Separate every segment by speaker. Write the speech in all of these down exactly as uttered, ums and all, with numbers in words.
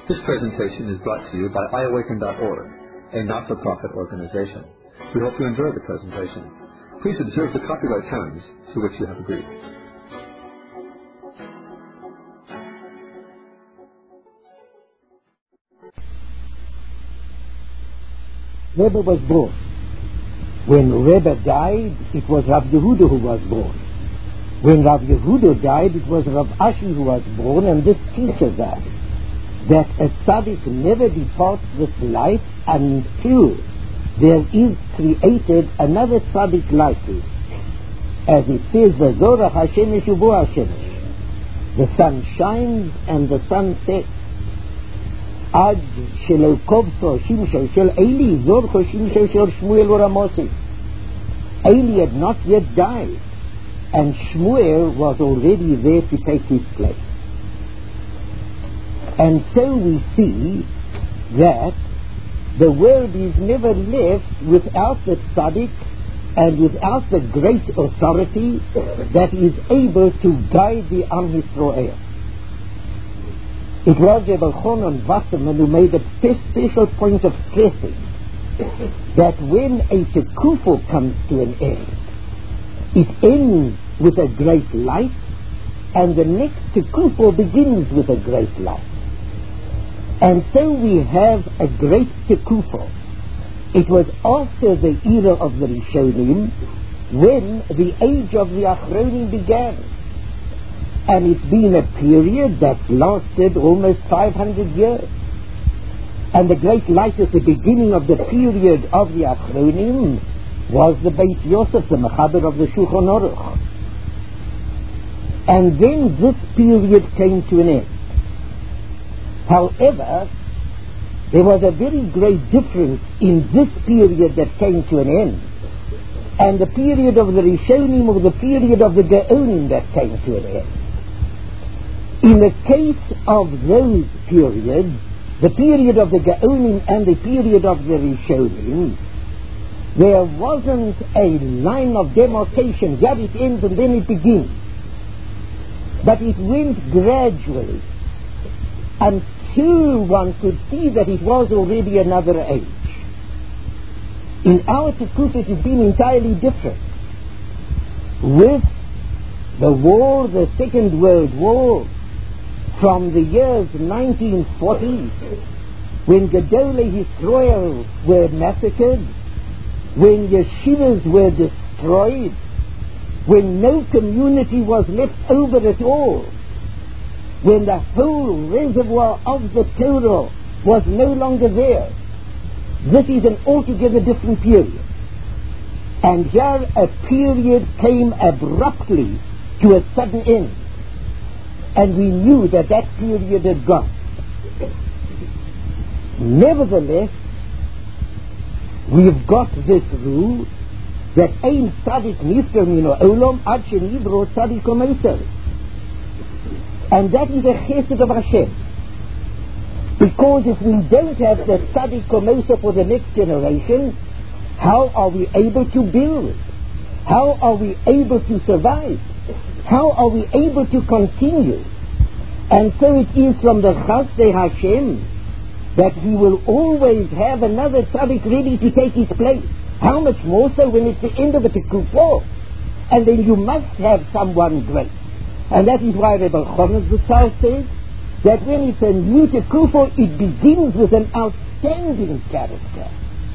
Speaker 1: This presentation is brought to you by i awaken dot org, a not-for-profit organization. We hope you enjoy the presentation. Please observe the copyright terms to which you have agreed.
Speaker 2: Rebbe was born. When Rebbe died, it was Rav Yehuda who was born. When Rav Yehuda died, it was Rav Ashi who was born, and this teaches us that a tzaddik never departs this life until there is created another tzaddik like it. As it says, V'zorach Hashemesh ubo Hashemesh. The sun shines and the sun sets. Ad shelo kovso shimsho shel Eli zorcho shimsho shel Shmuel uramosi. Eli had not yet died, and Shmuel was already there to take his place. And so we see that the world is never left without the tzaddik and without the great authority that is able to guide the Am Yisrael. It was Rebbe Chonon Wasserman who made a special point of stressing that when a tekufo comes to an end, it ends with a great light, and the next tekufo begins with a great light. And so we have a great tekufo. It was after the era of the Rishonim when the age of the Achronim began. And it's been a period that lasted almost five hundred years. And the great light at the beginning of the period of the Achronim was the Beit Yosef, the Mechaber of the Shulchan Aruch. And then this period came to an end. However, there was a very great difference in this period that came to an end and the period of the Rishonim, or the period of the Gaonim that came to an end. In the case of those periods, the period of the Gaonim and the period of the Rishonim, there wasn't a line of demarcation, here it ends and then it begins. But it went gradually until one could see that it was already another age. In our Tekufah it has been entirely different. With the war, the Second World War, from the years nineteen forty, when Gedolei Yisrael were massacred, when yeshivas were destroyed, when no community was left over at all, when the whole reservoir of the Torah was no longer there. This is an altogether different period. And here a period came abruptly to a sudden end. And we knew that that period had gone. Nevertheless, we've got this rule that ein tzaddik nifter min ha'olam ad shenivro tzaddik u'moseh. And that is a chesed of Hashem. Because if we don't have the tzaddik u'moseh for the next generation, how are we able to build? How are we able to survive? How are we able to continue? And so it is from the Chasdei Hashem that He will always have another tzaddik ready to take his place. How much more so when it's the end of a tekufah? And then you must have someone great. And that is why Rebbe Chonon Zatzal says that when it's a new tekufah, it begins with an outstanding character.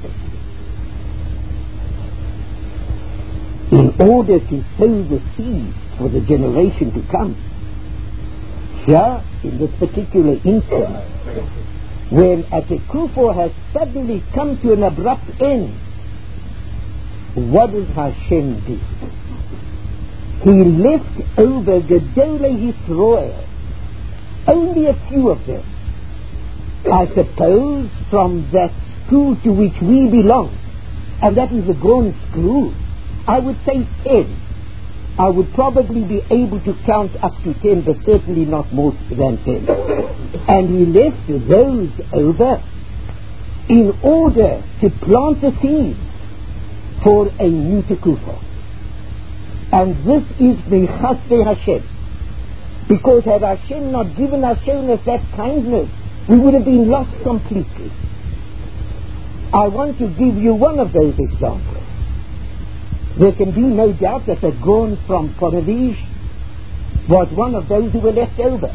Speaker 2: In order to sow the seed for the generation to come. Here, in this particular instance, when a tekufah has suddenly come to an abrupt end, what does Hashem do? He left over Gedolei Yisrael, only a few of them. I suppose from that school to which we belong, and that is the Grand School, I would say ten. I would probably be able to count up to ten, but certainly not more than ten. And he left those over in order to plant the seeds for a new tekufah. And this is the Chasdei Hashem. Because had Hashem not given us, shown us that kindness, we would have been lost completely. I want to give you one of those examples. There can be no doubt that the Gaon from Ponevij was one of those who were left over.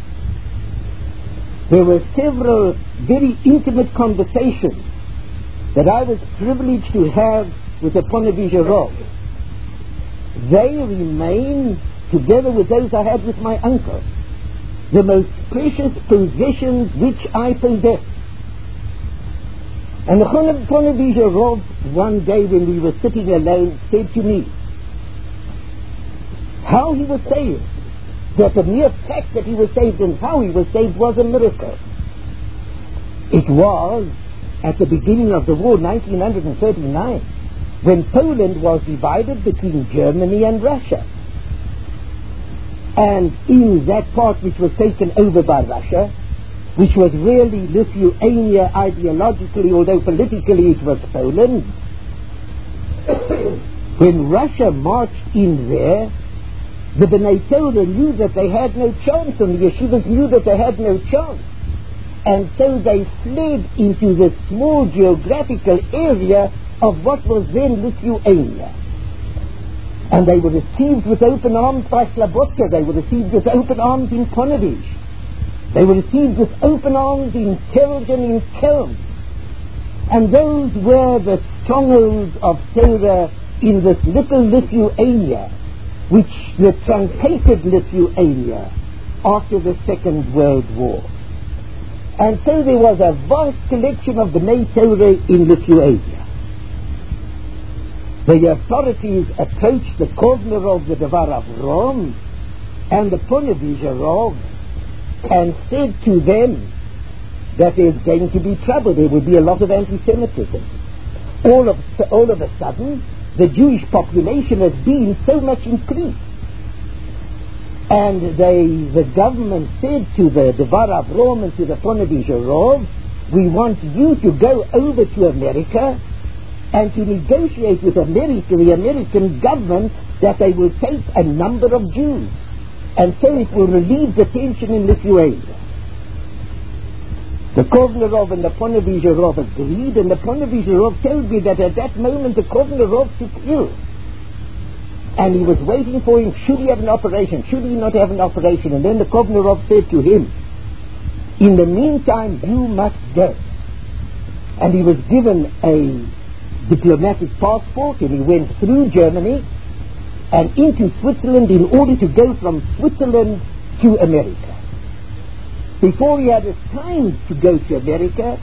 Speaker 2: There were several very intimate conversations that I was privileged to have with the Ponevij Rov. They remain, together with those I had with my uncle, the most precious possessions which I possess. And the Ponevij Rov, one day when we were sitting alone, said to me how he was saved, that the mere fact that he was saved and how he was saved was a miracle. It was at the beginning of the war, nineteen thirty-nine, when Poland was divided between Germany and Russia. And in that part which was taken over by Russia, which was really Lithuania ideologically, although politically it was Poland, when Russia marched in there, the B'nai Torah knew that they had no chance, and the yeshivas knew that they had no chance. And so they fled into the small geographical area of what was then Lithuania. And they were received with open arms by Slobodka. They were received with open arms in Ponevij. They were received with open arms in Telj and in Kelm. And those were the strongholds of Torah in this little Lithuania, which the truncated Lithuania after the Second World War. And so there was a vast collection of B'nai Torah in Lithuania. The authorities approached the Kovner of the Devar Avrom and the Ponevij Rov and said to them that there's going to be trouble, there will be a lot of anti-Semitism. All of, all of a sudden, the Jewish population has been so much increased. And they, the government said to the Devar Avrom and to the Ponevij Rov, we want you to go over to America and to negotiate with America, the American government, that they will take a number of Jews. And so it will relieve the tension in Lithuania. The Kovner Rov and the Ponevij Rov agreed, and the Ponevij Rov told me that at that moment the Kovner Rov took ill. And he was waiting for him, should he have an operation, should he not have an operation? And then the Kovner Rov said to him, in the meantime you must go. And he was given a diplomatic passport, and he went through Germany and into Switzerland in order to go from Switzerland to America. Before he had time to go to America,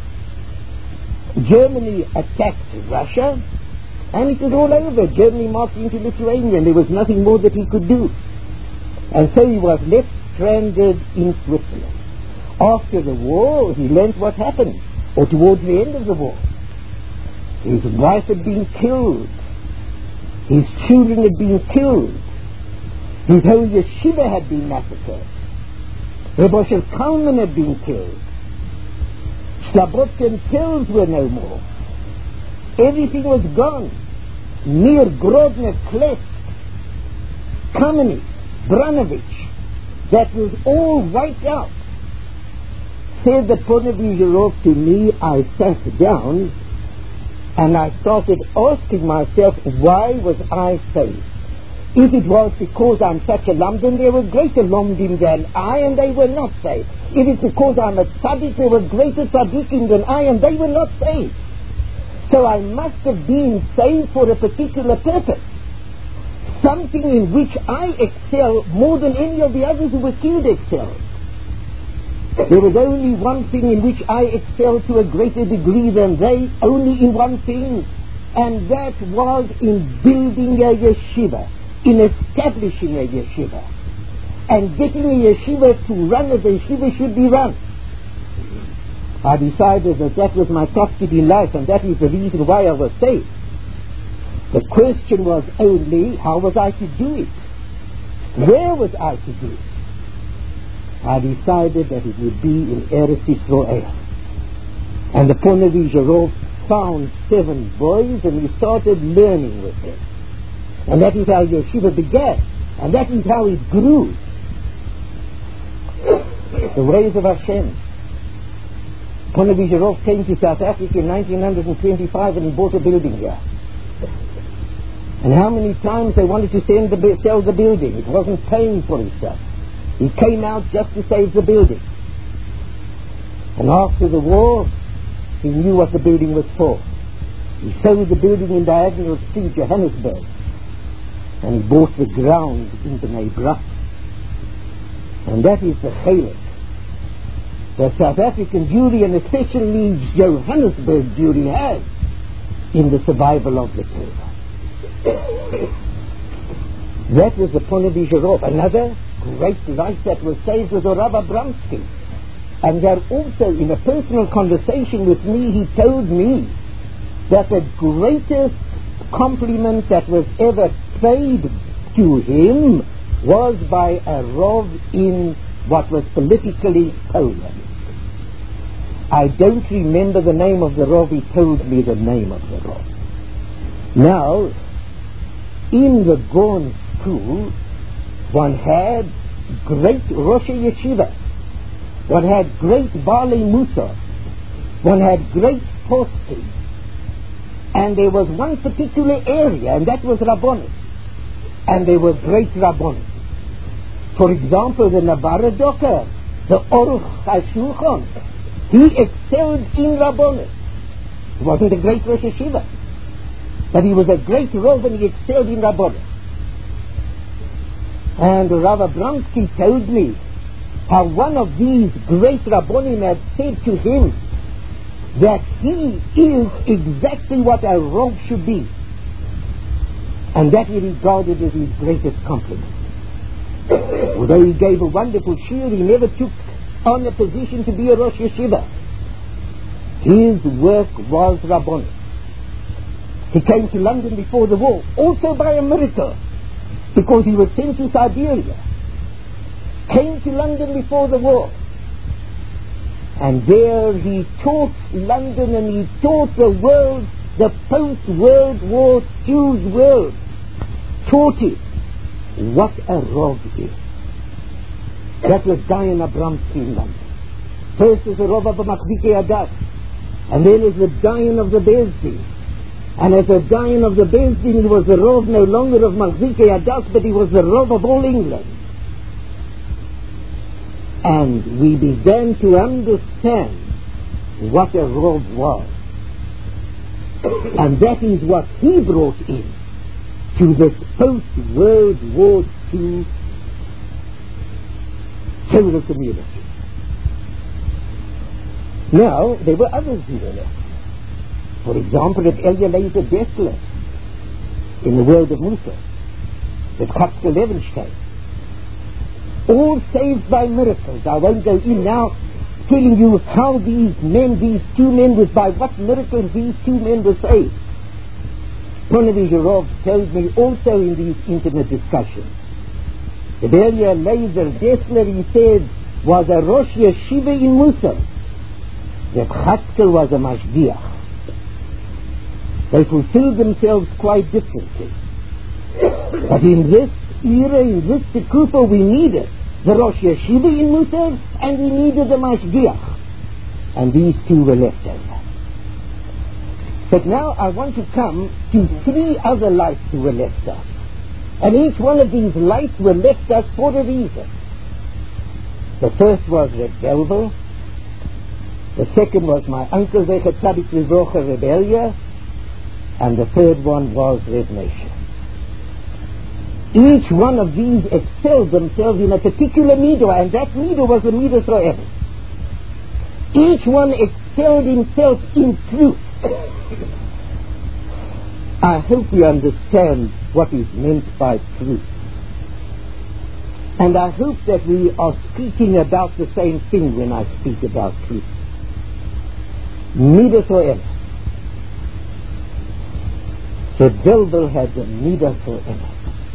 Speaker 2: Germany attacked Russia, and it was all over. Germany marched into Lithuania, and there was nothing more that he could do. And so he was left stranded in Switzerland. After the war, he learned what happened, or towards the end of the war. His wife had been killed. His children had been killed. His whole yeshiva had been massacred. Rebbe Shel Kalman had been killed. Slobodka and Telz were no more. Everything was gone. Mir, Grodno, Klesk, Kamenetz, Branovich, that was all wiped out. Said the Ponevij Rov to me, I sat down and I started asking myself, why was I saved? If it was because I'm such a lumdim, there were greater lumdim than I, and they were not saved. If it's because I'm a tzaddik, there were greater tzaddikim than I, and they were not saved. So I must have been saved for a particular purpose. Something in which I excel more than any of the others who were killed excelled. There was only one thing in which I excelled to a greater degree than they, only in one thing, and that was in building a yeshiva, in establishing a yeshiva, and getting a yeshiva to run as a yeshiva should be run. I decided that that was my tafkid in life, and that is the reason why I was saved. The question was only, how was I to do it? Where was I to do it? I decided that it would be in Eretz Yisrael. And the Ponevij Rov found seven boys, and he started learning with them. And that is how yeshiva began, and that is how it grew. The ways of Hashem. Ponevezher came to South Africa in nineteen twenty-five and he bought a building here. And how many times they wanted to send the, sell the building. It wasn't paying for itself. He came out just to save the building. And after the war, he knew what the building was for. He sold the building in Diagonal Street, Johannesburg. And he bought the ground in Bnei Brak. And that is the chilek that South African Jewry and especially Johannesburg Jewry has in the survival of the Torah. That was the Ponevezher. Another great life that was saved was the Rav Abramsky. And there also, in a personal conversation with me, he told me that the greatest compliment that was ever paid to him was by a Rav in what was politically Poland. I don't remember the name of the Rav. He told me the name of the Rav. Now, in the Gorn school, one had great Rosh Yeshiva, one had great Balei Musa, one had great Poskim, and there was one particular area, and that was Rabbonim, and they were great Rabbonim. For example, the Navara Docker, the Oruch HaShulchan, he excelled in Rabbonim. He wasn't a great Rosh Yeshiva, but he was a great Rav and he excelled in Rabbonim. And Rav Abramsky told me how one of these great Rabbonim had said to him that he is exactly what a Rav should be, and that he regarded as his greatest compliment. Although he gave a wonderful shiur, he never took on a position to be a Rosh Yeshiva. His work was Rabbonim. He came to London before the war, also by a miracle, because he was sent to Siberia. Came to London before the war, and there he taught London and he taught the world, the post-World War Two world, taught it what a Rav is. That was Dayan Abramsky in London. First is the Rav of Machzikei Adas, and then is the Dayan of the Bezdin. And as a Dayan of the Bezdin, he was the Rav no longer of Machzikei Adas, but he was the Rav of all England. And we began to understand what a Rav was. And that is what he brought in to this post-World War Two Torah community. Now, there were others who were left. For example, at Eliezer Dessler, in the world of Musa, with Chatzkel Levenstein, all saved by miracles. I won't go in now telling you how these men, these two men, with by what miracles these two men were saved. Ponevezher told me also in these intimate discussions that Eliezer Dessler, he said, was a Rosh Yeshiva in Musa, that Chatzkel was a Mashgiach. They fulfilled themselves quite differently. But in this era, in this Tekufa, we needed the Rosh Yeshiva in Musa and we needed the Mashgiach. And these two were left over. But now I want to come to three other lights who were left us. And each one of these lights were left us for a reason. The first was Reb Belvel. The second was my uncle Zecher Tzadik Livrocha Reb Elia. And the third one was Reb Moshe. Each one of these excelled themselves in a particular midah, and that midah was the midah Ro'el. Each one excelled himself in truth. I hope you understand what is meant by truth. And I hope that we are speaking about the same thing when I speak about truth. Midas Ro'el. The Belvel had the Midas Ro'el.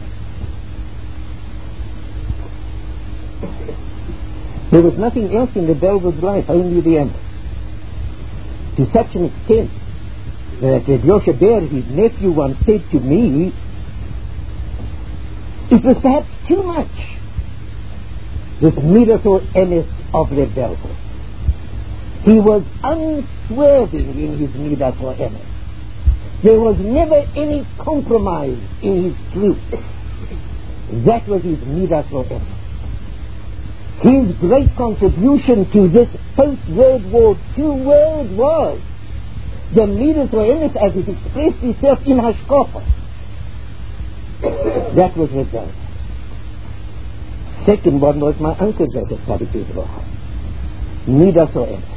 Speaker 2: There was nothing else in the Belvel's life, only the end. To such an extent that Reb Yoshe Ber, his nephew, once said to me, it was perhaps too much, this Midas or Emes of Reb Belvel. He was unswerving in his midas ha'emes. There was never any compromise in his truth. That was his midas ha'emes. His great contribution to this post-World War Two world was the midas ha'emes as it expressed itself in hashkafa. That was Rebbe. Second one was my uncle Joseph Tzadik Yisroel. Midas ha'emes.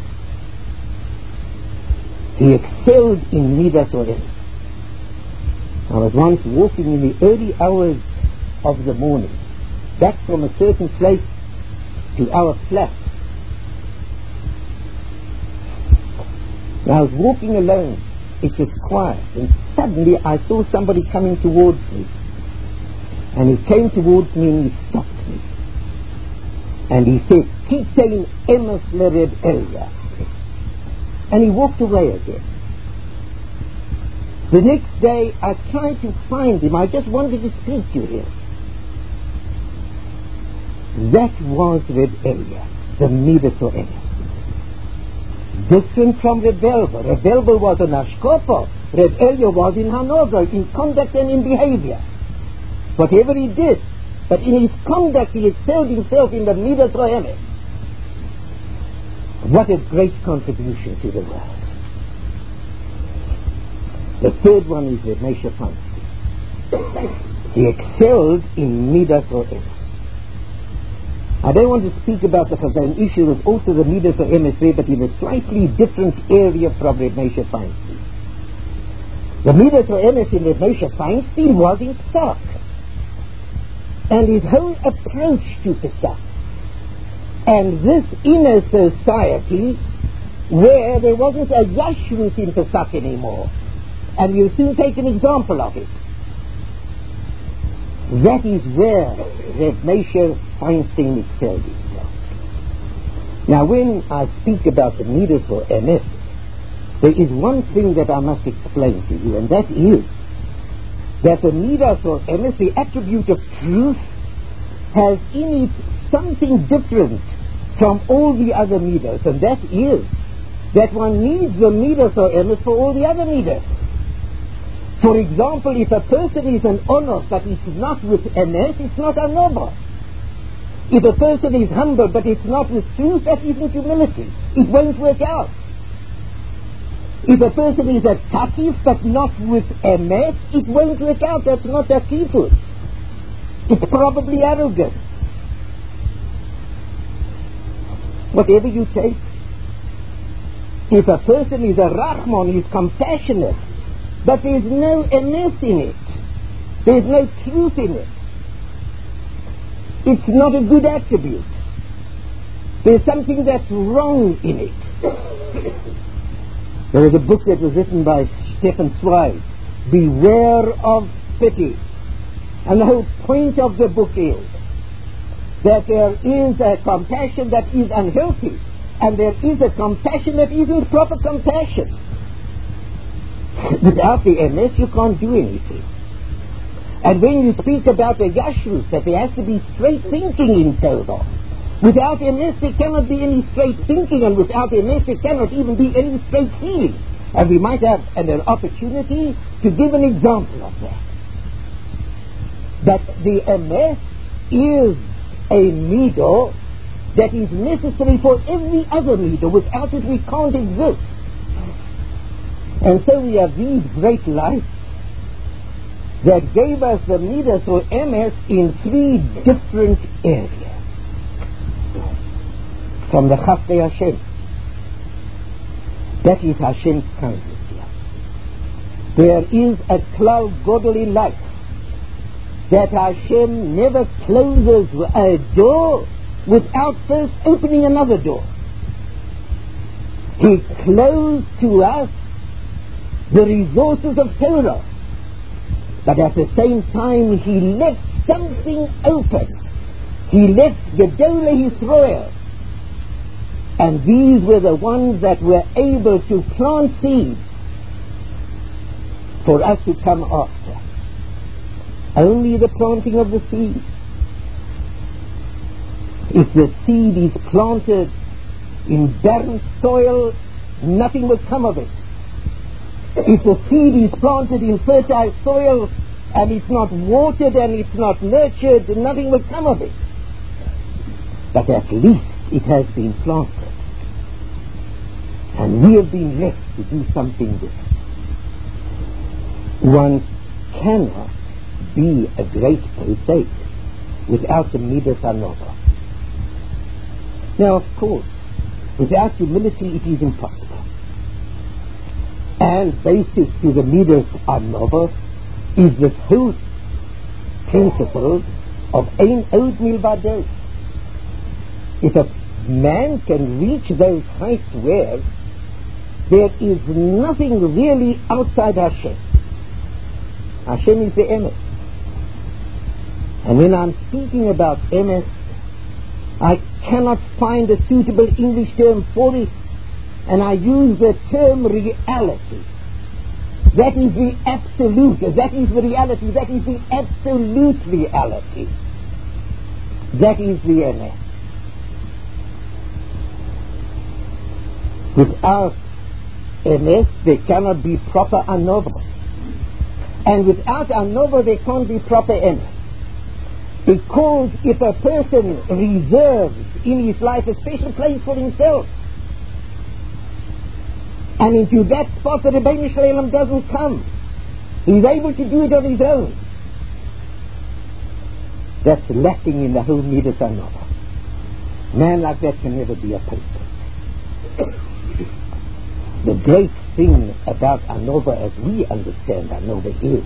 Speaker 2: He excelled in midas ha'emes. I was once walking in the early hours of the morning, back from a certain place to our flat. I was walking alone. It was quiet, and suddenly I saw somebody coming towards me. And he came towards me and he stopped me. And he said, Kitein emes leReb Elia. And he walked away again. The next day I tried to find him. I just wanted to speak to him. That was Reb Elia, the midas ha'emes. Different from Reb Elba. Reb Elba was an hashkafa. Reb Elia was in hanoga, in conduct and in behavior. Whatever he did, but in his conduct he excelled himself in the midas ha'emes. What a great contribution to the world. The third one is Reb Moshe Feinstein. He excelled in midas ha'emes. I don't want to speak about the Chazon issue. There's also the midas ha'emes there, but in a slightly different area from Reb Moshe Feinstein. The midas ha'emes in Reb Moshe Feinstein was in Pesach, and his whole approach to Pesach, and this inner society where there wasn't a Yashrut in Pesach anymore, and we'll soon take an example of it. That is where Reb Moshe Feinstein excelled himself. Now, when I speak about the midas ha'emes, there is one thing that I must explain to you, and that is that the midas ha'emes, the attribute of truth, has in it something different from all the other midas, and that is that one needs the midas ha'emes for all the other midas. For example, if a person is an honor but it's not with emes, it's not a noble. If a person is humble but it's not with truth, that isn't humility. It won't work out. If a person is a takif but not with emes, it won't work out. That's not takifus. It's probably arrogance. Whatever you take. If a person is a rachman, he's compassionate, but there's no emes in it, there's no truth in it, it's not a good attribute. There's something that's wrong in it. There is a book that was written by Stefan Zweig, Beware of Pity. And the whole point of the book is that there is a compassion that is unhealthy, and there is a compassion that isn't proper compassion. Without the emes, you can't do anything. And when you speak about the Yashrus, that there has to be straight thinking in Torah, without emes there cannot be any straight thinking, and without emes there cannot even be any straight feeling. And we might have an, an opportunity to give an example of that. That the emes is a midah that is necessary for every other midah. Without it we can't exist. And so we have these great lights that gave us the midas ha'emes in three different areas. From the Chasdei Hashem. That is Hashem's kindness here. There is a klal godel in life, that Hashem never closes a door without first opening another door. He closed to us the resources of Torah, but at the same time he left something open. He left Gedolei Yisrael, and these were the ones that were able to plant seeds for us to come after. Only the planting of the seed. If the seed is planted in barren soil, nothing will come of it. If the seed is planted in fertile soil and it's not watered and it's not nurtured, nothing will come of it. But at least it has been planted. And we have been left to do something with it. One cannot be a great prosaic without the Midas Hanova. Now, of course, without humility it is impossible. And basic to the Midas Hanova is this whole principle of Ein Od Milvado. If a man can reach those heights where there is nothing really outside Hashem. Hashem is the Emes. And when I'm speaking about Emes, I cannot find a suitable English term for it, and I use the term reality. That is the absolute, that is the reality, that is the absolute reality. That is the Emes. Without Emes, there cannot be proper Hanova. And without Hanova, there can't be proper Emes. Because if a person reserves in his life a special place for himself, and into that spot the Rebbeinu Shalom doesn't come, he's able to do it on his own, that's lacking in the whole Midas Hanova. Man like that can never be a person. The great thing about Hanova, as we understand Hanova, is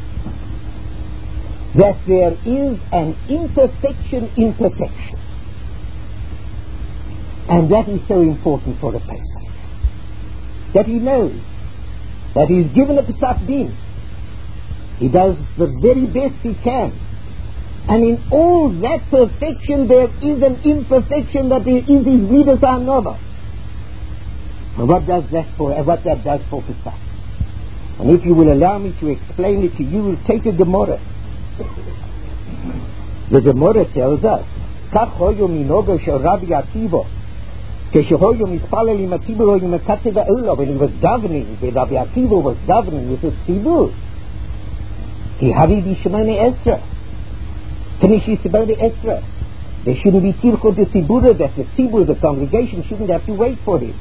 Speaker 2: that there is an imperfection in perfection. And that is so important for a person. That he knows that he is given a Pesach Din. He does the very best he can. And in all that perfection there is an imperfection that is his Midas Hanova. And what does that for, and what that does for Pesach? And if you will allow me to explain it to you, we'll take a Gemara. The Gemara tells us, Kach hoyo minogo shel Rabbi Akiva, keshehoyo mispalel im hatzibur hoyo mekatzev ha'olah, when he was davening, when Rabbi Akiva was davening with his tzibur, he havi b'shemone esra, kenishi sebone esra. There shouldn't be tirchot de tzibur, that the tzibur, the congregation, shouldn't have to wait for him.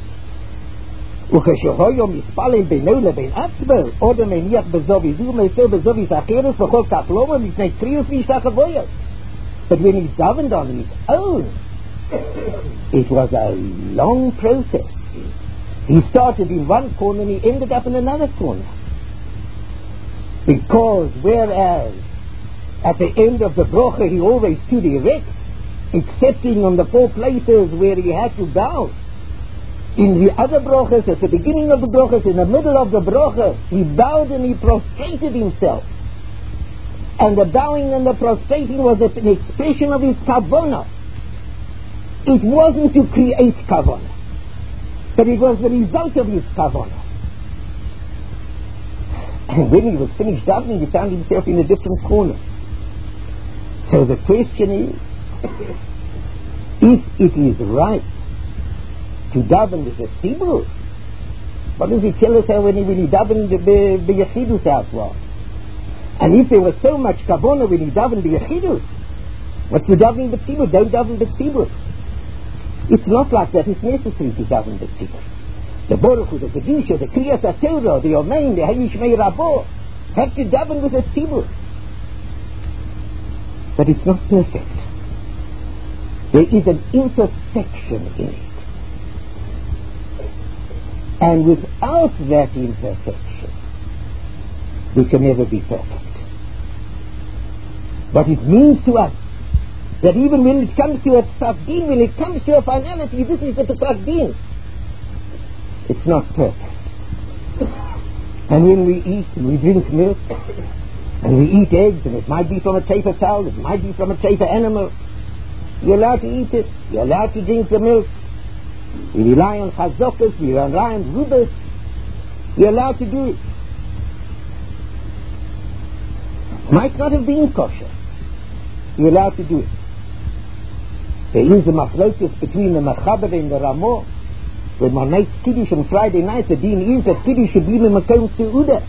Speaker 2: וכשהויו מספלל בינו לבין עצמו, עוד מניח בזו וזו מסר בזו וזכרת וכל כך לא מפני קריאוס והשתחוויות. But when he davened on his own, it was a long process. He started in one corner and he ended up in another corner. Because whereas at the end of the brocha he always stood erect, excepting on the four places where he had to bow, in the other brochas, at the beginning of the brochas, in the middle of the brochas, he bowed and he prostrated himself. And the bowing and the prostrating was an expression of his kavanah. It wasn't to create kavanah, but it was the result of his kavanah. And when he was finished davening, he found himself in a different corner. So the question is, if it is right to daven with a tzibur, what does he tell us how when he, when he davened the Yechidus out was? And if there was so much kavanah when he davened the Yechidus, what's the davening the tzibur? Don't daven the tzibur. It's not like that. It's necessary to daven the tzibur. The Baruch Hu, the Kedusha, the Kriyas HaTorah, the Omein, the Hayishmei Rabo have to daven with a tzibur. But it's not perfect. There is an imperfection in it. And without that imperfection, we can never be perfect. But it means to us that even when it comes to a Pesach Din, when it comes to a finality, this is the Pesach Din, it's not perfect. And when we eat and we drink milk, and we eat eggs, and it might be from a teifer towel, it might be from a teifer animal, you're allowed to eat it, you're allowed to drink the milk. We rely on chazokas, we rely on rubas, you're allowed to do it. Might not have been kosher, you're allowed to do it. There is a machlokes between the Mechaber and the Ramah. When one makes Kiddush on Friday night, the deen is that Kiddush should be in Makom Seudah.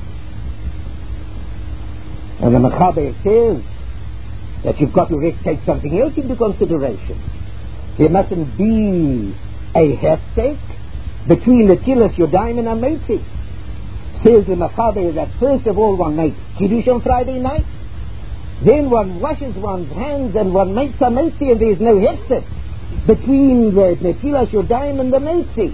Speaker 2: And the Mechaber says that you've got to take something else into consideration. There mustn't be a hefsek between the Tilas Yodayim and a Motzi. Says the Mechaber that first of all one makes Kiddush on Friday night, then one washes one's hands and one makes a Motzi, and there's no hefsek between the Netilas Yodayim and the Motzi.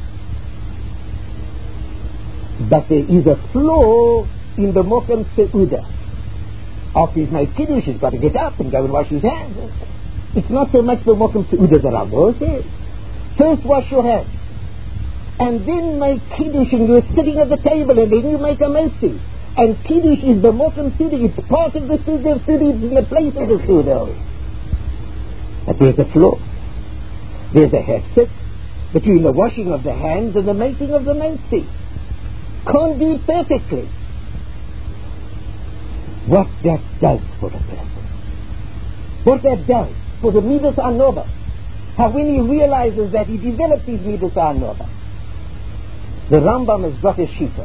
Speaker 2: But there is a flaw in the Mokum Seudah. After he's made Kiddush, he's got to get up and go and wash his hands. It's not so much the Mokum Seudah that Ramah says. First wash your hands, and then make Kiddush, and you're sitting at the table, and then you make a Motzi. And Kiddush is the Mokum Seudah, it's part of the Seudah of Seudah, it's in the place of the Seudah. But there's a flaw. There's a hefsek between the washing of the hands and the making of the Motzi. Can't do it perfectly. What that does for a person, what that does for the Midas HaNova, how when he realizes that he develops his Midas HaNova, the Rambam has got a shita.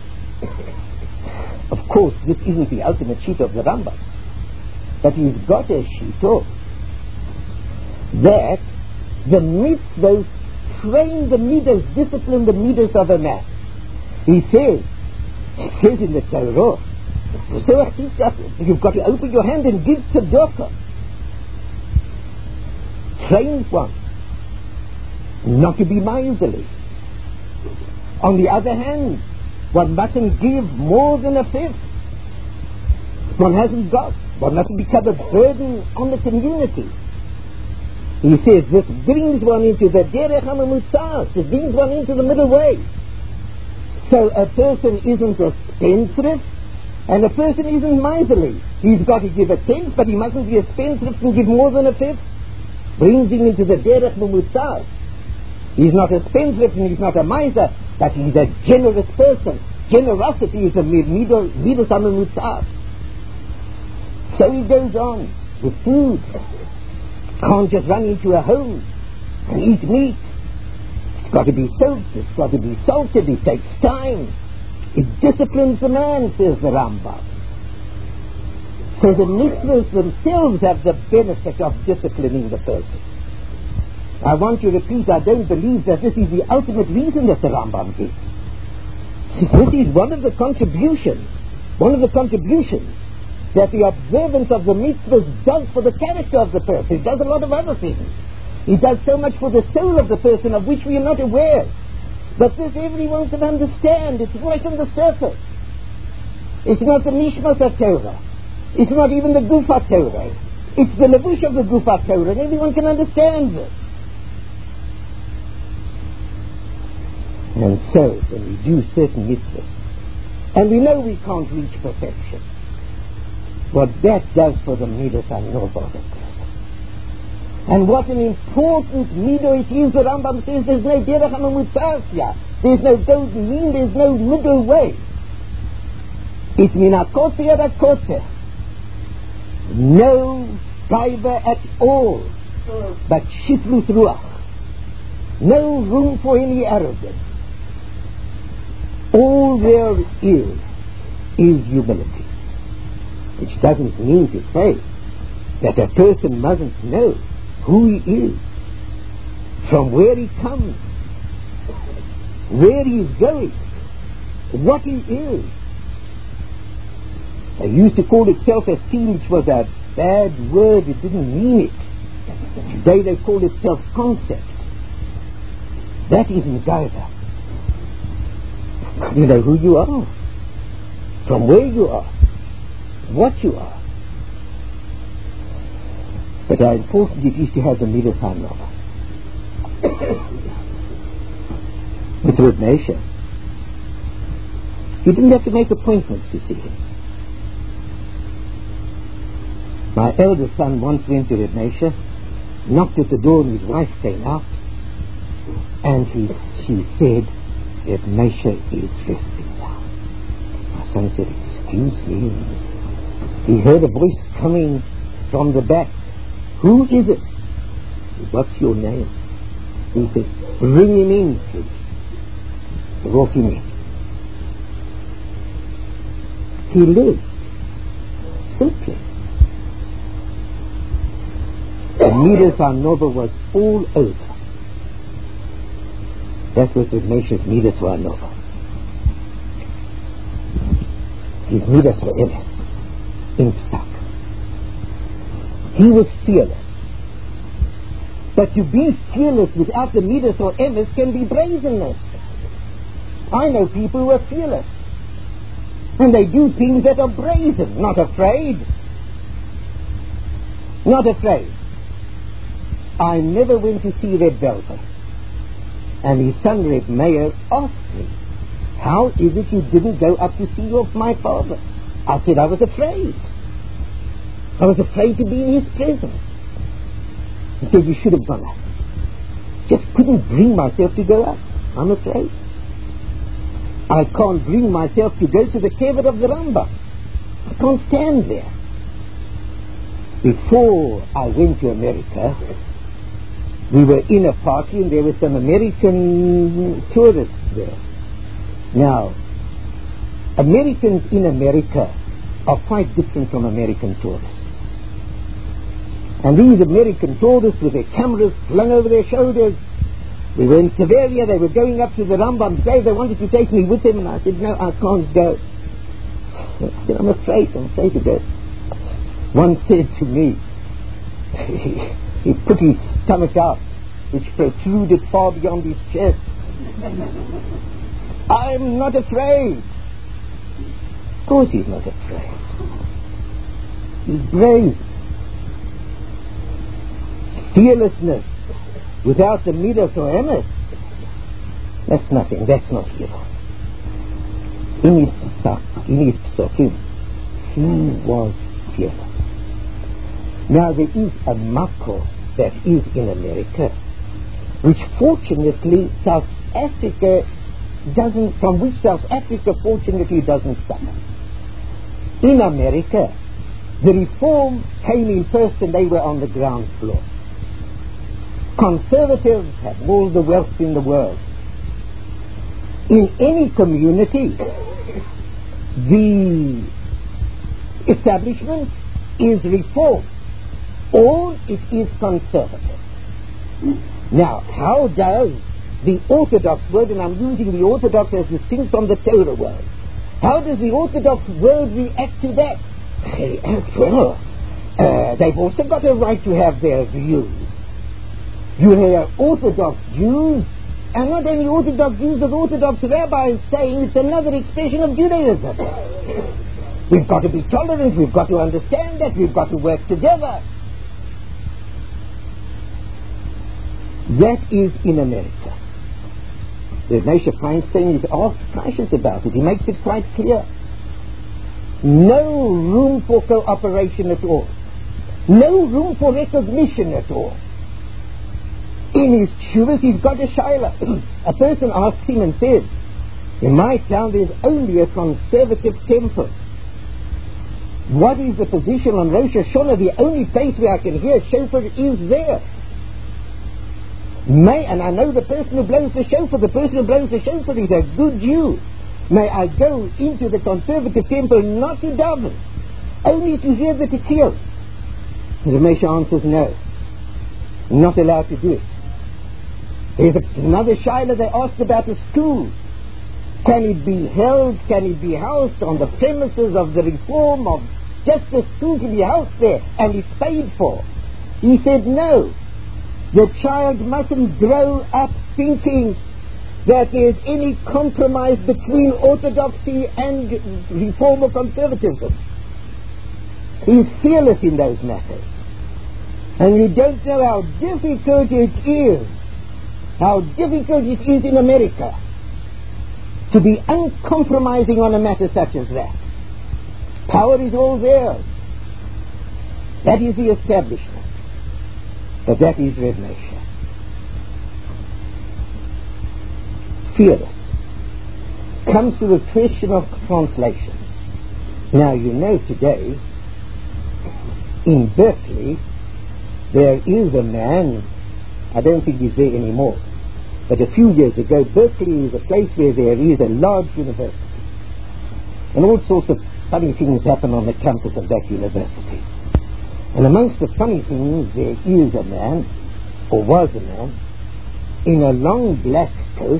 Speaker 2: Of course, this isn't the ultimate shita of the Rambam, but he's got a shita that the mitzvahs train the midas, discipline the midas of a man. He says, he says in the Torah, so you've got to open your hand and give tzedakah. Trains one not to be miserly. On the other hand, one mustn't give more than a fifth. One hasn't got. One mustn't become a burden on the community. He says this brings one into the derech hamamutzaos. It brings one into the middle way. So a person isn't a spendthrift, and a person isn't miserly. He's got to give a tenth, but he mustn't be a spendthrift and give more than a fifth. Brings him into the derech hamamutzaos. He's not a spendthrift and he's not a miser, but he's a generous person. Generosity is a midas hamamutzaos. So he goes on with food. Can't just run into a home and eat meat. It's got to be soaked, it's got to be salted, it takes time. It disciplines the man, says the Rambam. So the mitzvahs themselves have the benefit of disciplining the person. I want to repeat, I don't believe that this is the ultimate reason that the Rambam gives. This is one of the contributions, one of the contributions that the observance of the mitzvahs does for the character of the person. It does a lot of other things. It does so much for the soul of the person of which we are not aware. But this everyone can understand. It's right on the surface. It's not the Nishmas HaTorah. It's not even the Guf HaTorah. It's the Levush of the Guf HaTorah, and everyone can understand this. And so, when we do certain mitzvahs, and we know we can't reach perfection, what that does for the midas HaNova of the person. And what an important midah it is. The Rambam says there's no derech hamamutzaos. There's no golden mean, there's no middle way. It's min hakoseh ad hakoseh. No gaiva at all, but shiflus ruach. No room for any arrogance. All there is is humility. Which doesn't mean to say that a person mustn't know who he is, from where he comes, where he is going, what he is. They used to call it self-esteem, which was a bad word, it didn't mean it. Today they call it self-concept. That isn't gaiva. You know who you are, from where you are, what you are. But how important it is to have the midas HaNova. With Reb Meisha, you didn't have to make appointments to see him. My eldest son once went to Reb Meisha, knocked at the door, and his wife came out, and he, she said, Reb Meisha is resting now. My son said, excuse me. He heard a voice coming from the back. Who is it? "What's your name?" He said, "Bring him in, please." Brought him in. He lived simply. The Midas Nova was all over. That was Ignatius Midas Nova. His Midas Emes in Psak. He was fearless. But to be fearless without the Midas or Emes can be brazenness. I know people who are fearless. And they do things that are brazen, not afraid. Not afraid. I never went to see Reb Velver. And his son Reb Meir asked me, "How is it you didn't go up to see your, my father?" I said, "I was afraid. I was afraid to be in his presence." He said, "You should have gone up." Just couldn't bring myself to go up. I'm afraid. I can't bring myself to go to the kever of the Rambam. I can't stand there. Before I went to America, we were in a party and there were some American tourists there. Now, Americans in America are quite different from American tourists. And these American tourists with their cameras flung over their shoulders, we were in Severia, they were going up to the Rambam's grave, they wanted to take me with them, and I said, "No, I can't go." I said, "I'm afraid, I'm afraid to go." One said to me, he, he put his stomach out, which protruded far beyond his chest. "I'm not afraid." Of course he's not afraid. He's brave. Fearlessness without the Midas or Emes, that's nothing, that's not hero. In his psak, in his psakim, he was fearless. Now there is a makor that is in America, which fortunately South Africa doesn't, from which South Africa fortunately doesn't suffer. In America, the reform came in first and they were on the ground floor. Conservatives have all the wealth in the world. In any community, the establishment is reform or it is conservative. Now, how does the Orthodox world, and I'm using the Orthodox as distinct from the Torah world, how does the Orthodox world react to that? They act, well, uh, they've also got a right to have their views. You hear Orthodox Jews, and not only Orthodox Jews, but Orthodox rabbis saying it's another expression of Judaism. We've got to be tolerant, we've got to understand that, we've got to work together. That is in America. The Moshe Feinstein is asked cautious about it. He makes it quite clear. No room for cooperation at all. No room for recognition at all. In his shuvas, he's got a shaila. A person asks him and says, "In my town there's only a conservative temple. What is the position on Rosh Hashanah? The only place where I can hear shofar is there. May, and I know the person who blows the shofar, the person who blows the shofar is a good Jew. May I go into the conservative temple not to daven, only to hear the tekiel?" The Moshe answers, "No, not allowed to do it." There's another shaila they asked about a school. Can it be held, can it be housed on the premises of the reform of just the school to be housed there and it's paid for? He said no. The child mustn't grow up thinking that there's any compromise between orthodoxy and reform or conservatism. He's fearless in those matters. And you don't know how difficult it is, how difficult it is in America to be uncompromising on a matter such as that. Power is all theirs. That is the establishment. But that is Reb Moshe. Fearless. Comes to the question of translations. Now you know today in Berkeley there is a man I don't think he's there anymore. But a few years ago, Berkeley is a place where there is a large university. And all sorts of funny things happen on the campus of that university. And amongst the funny things, there is a man, or was a man, in a long black coat,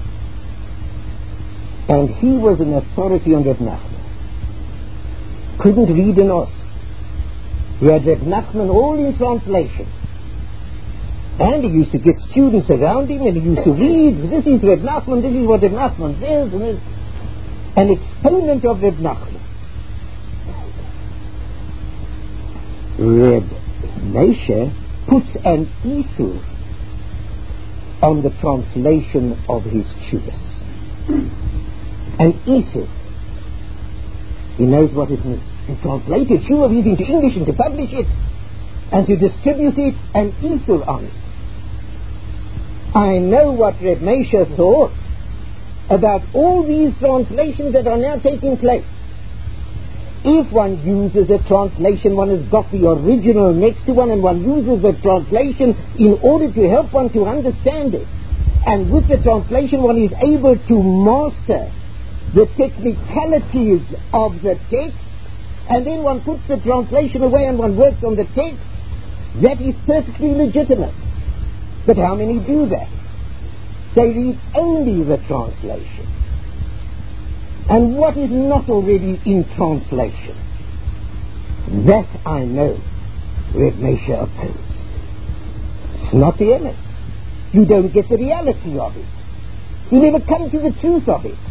Speaker 2: and he was an authority on Reb Nachman. Couldn't read an os. He had Reb Nachman all in translation. And he used to get students around him, and he used to read, this is Reb Nachman, this is what Reb Nachman says, and this. An exponent of Reb Nachman. Reb Moshe puts an issur on the translation of his tshuvas. An issur. He knows what it means. To translate a tshuva into English and to publish it and to distribute it, an issur on it. I know what Reb Moshe thought about all these translations that are now taking place. If one uses a translation, one has got the original next to one, and one uses the translation in order to help one to understand it. And with the translation, one is able to master the technicalities of the text, and then one puts the translation away and one works on the text. That is perfectly legitimate. But how many do that? They read only the translation. And what is not already in translation? That I know Reb Moshe opposed. It's not the emes. You don't get the reality of it. You never come to the truth of it.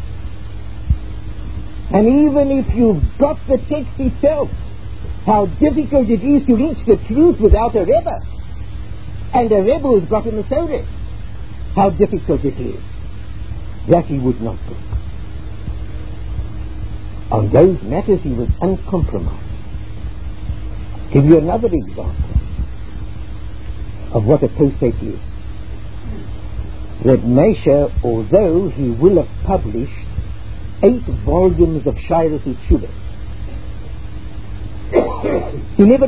Speaker 2: And even if you've got the text itself, how difficult it is to reach the truth without a Rebbe. And a Rebbe who's got a Masorah. How difficult it is. That he would not do. On those matters he was uncompromising. Give you another example of what a Tosef is. Reb Moshe, although he will have published eight volumes of Shairos Teshuvah, he never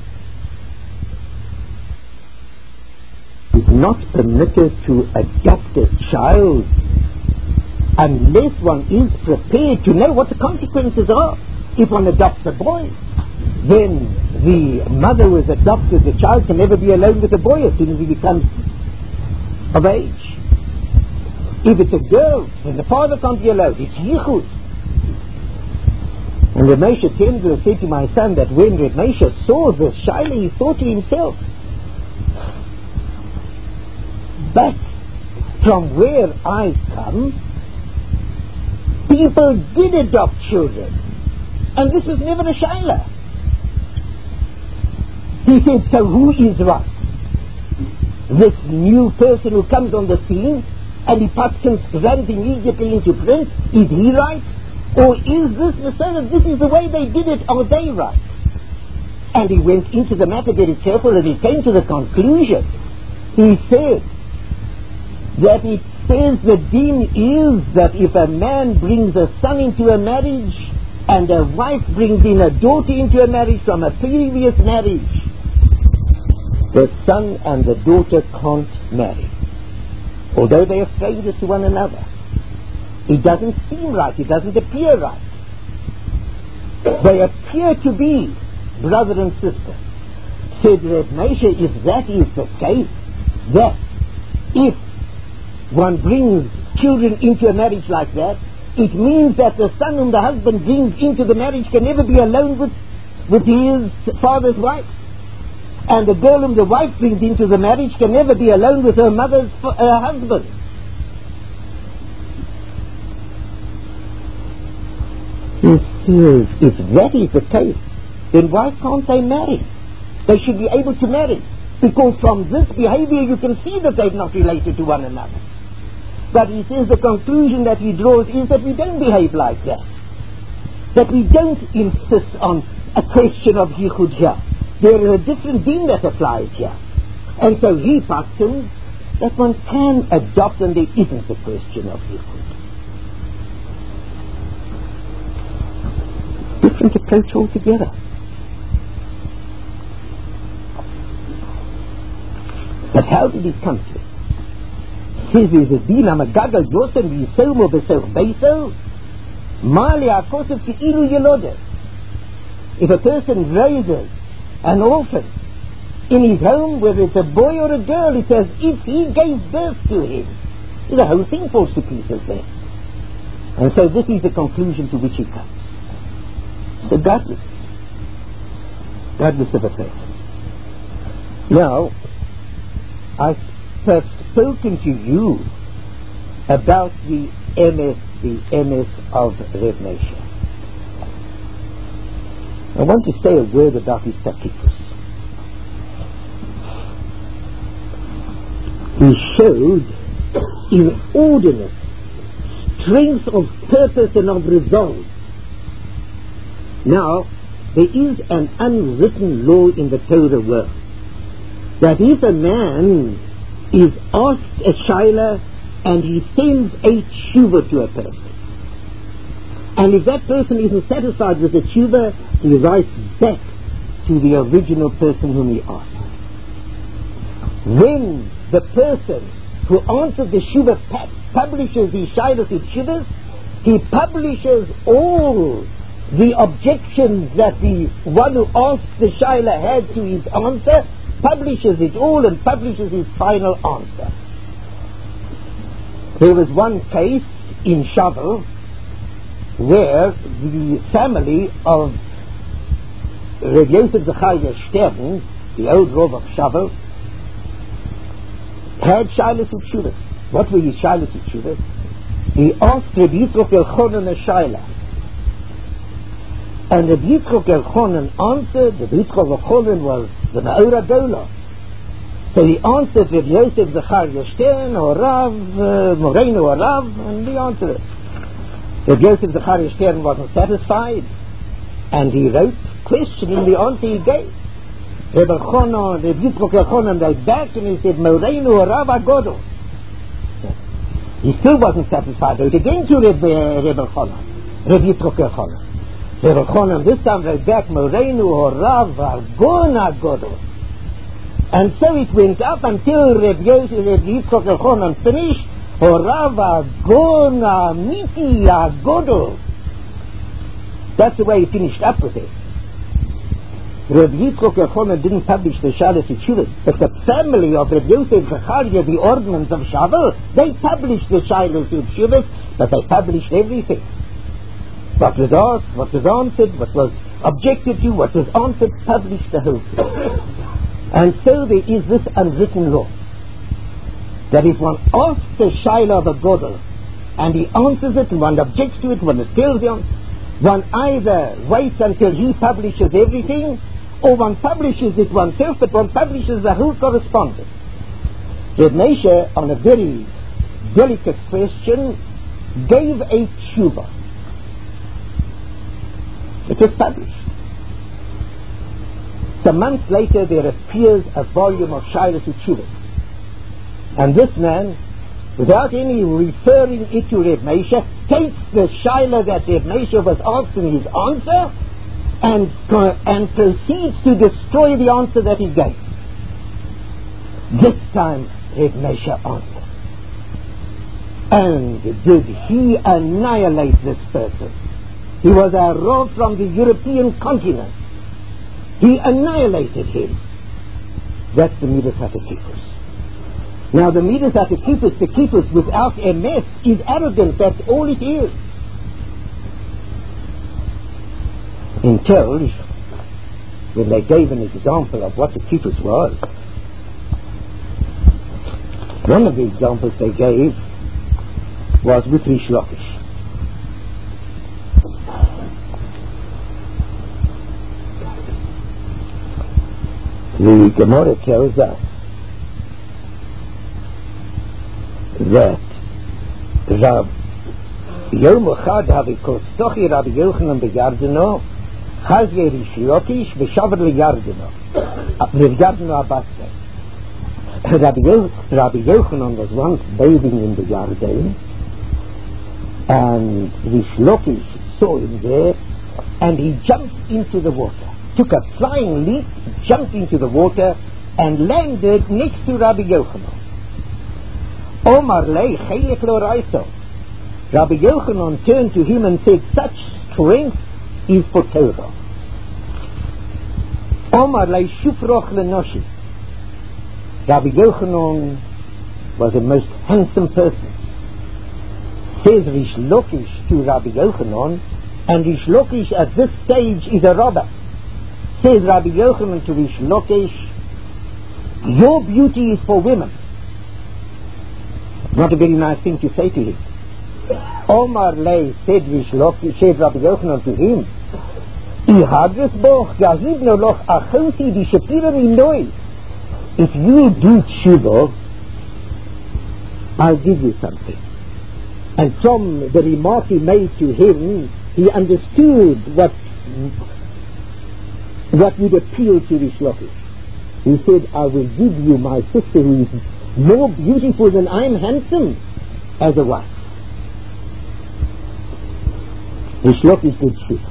Speaker 2: is not permitted to adopt a child unless one is prepared to know what the consequences are. If one adopts a boy, then the mother who has adopted the child can never be alone with the boy as soon as he becomes of age. If it's a girl, then the father can't be alone. It's yichud. And Reb Moshe Tendler said to my son that when Reb Moshe saw this shaila, he thought to himself, but from where I come, people did adopt children, and this was never a shaila. He said, so who is right? This new person who comes on the scene and he paskins runs immediately into print, is he right? Or is this Masorah, this is the way they did it, are they right? And he went into the matter very careful, and he came to the conclusion. He said that it says the deen is that if a man brings a son into a marriage and a wife brings in a daughter into a marriage from a previous marriage, the son and the daughter can't marry, although they are strangers to one another. It doesn't seem right, it doesn't appear right. They appear to be brother and sister. Said Reb Moshe, if that is the case, that if one brings children into a marriage like that, it means that the son whom the husband brings into the marriage can never be alone with, with his father's wife. And the girl whom the wife brings into the marriage can never be alone with her mother's uh, husband. He says, if that is the case, then why can't they marry? They should be able to marry. Because from this behavior you can see that they're not related to one another. But he says the conclusion that he draws is that we don't behave like that. That we don't insist on a question of yichud here. There is a different deen that applies here. And so he paskins that one can adopt and there isn't a question of yichud. Different approach altogether. But how did it come to it? Says there's a din amagagal yosem v'yisomo b'soch beiso mali akosef k'ilu yelodes. If a person raises an orphan in his home, whether it's a boy or a girl, it says if he gave birth to him, the whole thing falls to pieces there. And so this is the conclusion to which he comes. So godless. Godless of a person. Now, I've have spoken to you about the emes, the emes of Reb Moshe. I want to say a word about his takifus. He showed inordinate strength of purpose and of resolve. Now, there is an unwritten law in the Torah world that if a man is asked a shaila and he sends a tshuva to a person, and if that person isn't satisfied with the tshuva, he writes back to the original person whom he asked. When the person who answered the tshuva publishes the shailas in tshuvas, he publishes all the objections that the one who asked the shaila had to his answer, publishes it all and publishes his final answer. There was one case in Shavel where the family of Reb Yosef Zechariah Stern, the old Rav of Shavel, had shailas u'tshuvas. What were his shailas u'tshuvas? He asked Reb Yitzchok Elchonon a shaila, and Reb Yitzchok Elchonon answered. Reb Yitzchok Elchonon was the Ma'ora Dola. So he answered Reb Yosef Zechariah Stern or Rav uh, Moreno or Rav, and he answered it. Reb Yosef Zechariah Stern wasn't satisfied, and he wrote questioning the answer he gave. Reb Elchonon, Reb Yitzchok Elchonon wrote back and he said Moreno or Rav Agodo. He still wasn't satisfied. Wrote again to Reb, uh, Reb Elchonon, Reb Yitzchok Elchonon. Reb Elchonon this time wrote back Moreno or Rav Agodo. And so it went up until Reb Yosef, Reb Yitzchok Elchonon finished, or Rav Agona Miti Agodo. That's the way he finished up with it. Reb Yitzchok Elchonon didn't publish the Shailas u'tshuvas, but the family of Reb Yosef Zechariah, the ordinance of Shavel, they published the Shailas u'tshuvas, but they published everything. What was asked, what was answered, what was objected to, what was answered, published the whole thing. And so there is this unwritten law that if one asks the shaila of a godel and he answers it and one objects to it, one tells him, one either waits until he publishes everything or one publishes it oneself, but one publishes the whole correspondence. Reb Moshe, on a very delicate question, gave a tshuva. It was published. Some months later there appears a volume of Shailas u'tshuvas, and this man, without any referring it to Reb Moshe, takes the Shaila that Reb Moshe was asked in his answer and, and proceeds to destroy the answer that he gave. This time Reb Moshe answered. And did he annihilate this person? He was a Rav from the European continent. He annihilated him. That's the Midas HaTekifus. Now the Midas HaTekifus, the Tekifus without emes, is arrogant. That's all it is. Until when they gave an example of what the Tekifus was, one of the examples they gave was with Rish Lakish. The Gemara tells us that Rav Yom Echad Havikostochi Rabbi Yochanan b'Yardeno Chazye Rish Lakish v'Shavar l'Yardeno l'Yardeno Abatzeh. Rabbi Yochanan was once bathing in the Yarden, and Rish Lakish saw him there, and he jumped into the water. Took a flying leap, jumped into the water, and landed next to Rabbi Yochanan. Omar lei chayek lo raiso. Rabbi Yochanan turned to him and said, such strength is for Torah. Omar lei shufroch lenoshi. Rabbi Yochanan was a most handsome person. Says Rish Lakish to Rabbi Yochanan, and Rish Lakish at this stage is a robber. Says Rabbi Yochanan to Rish Lakish, your beauty is for women. Not a very nice thing to say to him. Omar lei said Rish Lakish, said Rabbi Yochanan to him, if you do tshuva, I'll give you something. And from the remark he made to him, he understood what what would appeal to Rish Lakish. He said, I will give you my sister who is more beautiful than I am handsome as a wife. Rish Lakish did tshuva.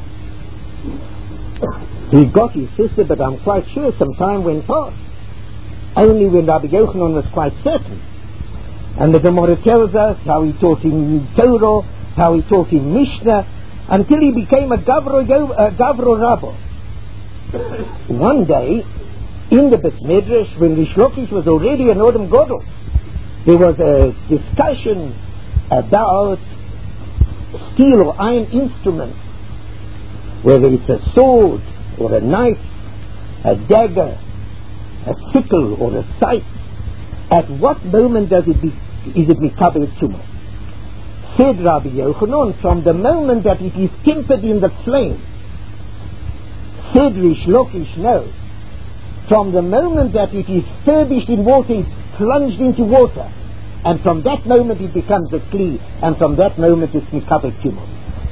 Speaker 2: He got his sister, but I'm quite sure some time went past. Only when Rabbi Yochanan was quite certain. And the Gemara tells us how he taught him Torah, how he taught him Mishnah, until he became a Gavro, a Gavro Rabbo. One day, in the Beit Medrash, when Rish Lakish was already an Odom Gadol, there was a discussion about steel or iron instruments, whether it's a sword or a knife, a dagger, a sickle or a scythe. At what moment does it be, is it mekabel tumah? Said Rabbi Yochanan, from the moment that it is tempered in the flame. Said Rish Lakish, no. From the moment that it is furbished in water, it's plunged into water. And from that moment it becomes a kli, and from that moment it's mekabel tumah.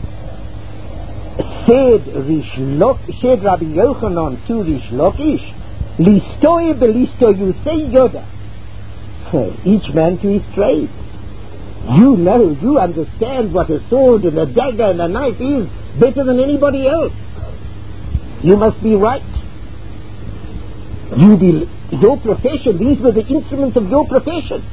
Speaker 2: Said Rish Lakish, said Rabbi Yochanan to Rish Lakish, listoi belisto, you say yoda. Each man to his trade. You know, you understand what a sword and a dagger and a knife is better than anybody else. You must be right. You be your profession. These were the instruments of your profession.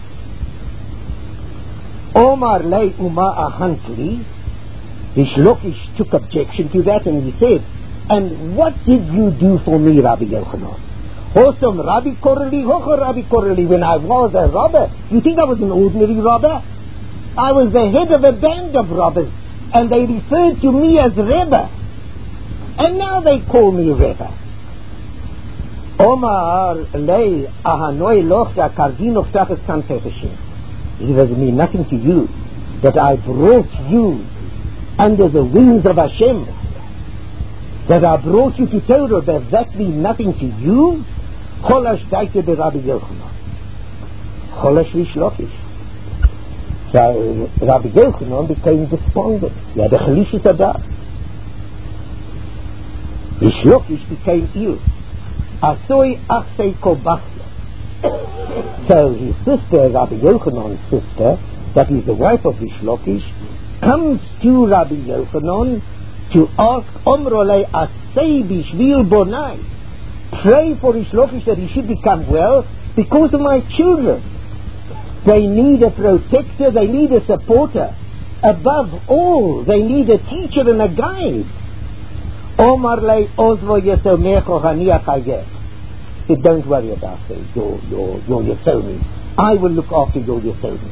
Speaker 2: Omar lei uma ahantli. Rish Lakish took objection to that, and he said, and what did you do for me, Rabbi Yochanan? Hosam Rabbi Koreli, Hocha Rabbi Koreli, when I was a robber. You think I was an ordinary robber? I was the head of a band of robbers, and they referred to me as Rebbe. And now they call me Rebbe. Omar lei ahanoi lochta kardino ftachas kanfefeshim. It doesn't mean nothing to you that I brought you under the wings of Hashem, that I brought you to Torah. Does that mean nothing to you? Cholash daite be Rabbi Yochanan. Cholash Rish Lakish. So Rabbi Yochanan became despondent. He had a chalishus adat. Rish Lakish became ill. Asoi achsei kobachya. So his sister, Rabbi Yochanan's sister, that is the wife of Rish Lakish, comes to Rabbi Yochanan to ask Omrolei asei bishvil bonai. Pray for Rish Lakish that he should become well because of my children. They need a protector, they need a supporter. Above all, they need a teacher and a guide. Omar lei ozvo yesomecho haniach hayeh. He said, don't worry about it, your, your, your Yesomi. I will look after your Yesomi.